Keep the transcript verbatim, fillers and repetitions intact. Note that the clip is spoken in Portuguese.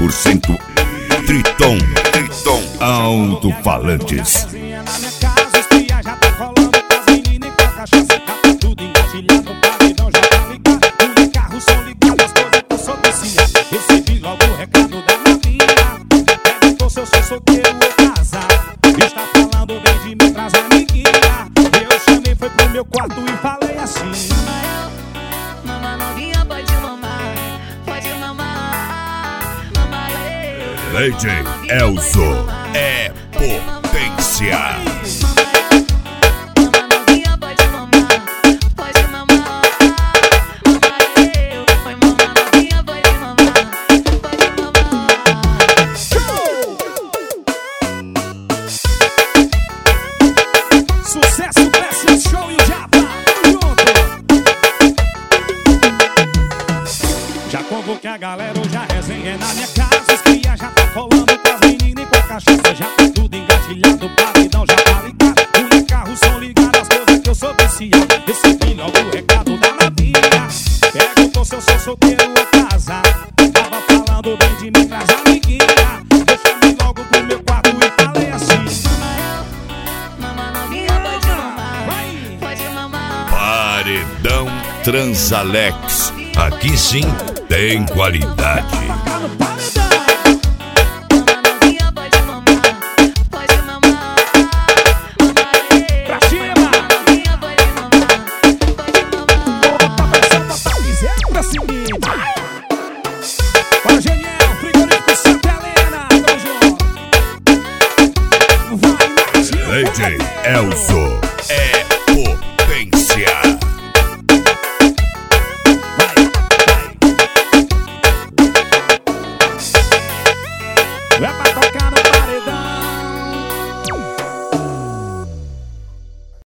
por cento Triton, Triton Alto-Falantes. Meu quarto e falei assim: Mama novinha, pode mamar, pode mamar, mamar eu. D J Elzo é potência. Mama novinha, pode mamar, pode mamar, mamar eu. Foi mama novinha, pode mamar, pode mamar. Sucesso, Pressa Show e o Japa, junto. Já convoquei a galera, hoje a resenha é na minha casa. Os cria já tá colando com as meninas e com a cachaça. Já tá tudo engatilhado, paredão já tá ligado. Mulher, carro, som ligado, as coisas que eu sou viciado. Recebi logo o recado da novinha. Perguntou se eu sou solteiro ou casado. Tava falando bem de mim pras amiguinhas. Eu chamei logo pro meu quarto e falei assim: Mama novinha, pode mamar, pode mamar. Paredão Transalex. Aqui sim tem qualidade. Tocar no paredão. Mama novinha, pode mamar, pode mamar, mamar eu. Pra cima. Mama novinha, pode mamar, pode mamar. Bota a pressão, bota a miséria, seguinte. Para Geniel, frigorífico Santa Helena, tamo junto. Vai, Natinho. D J Elzo é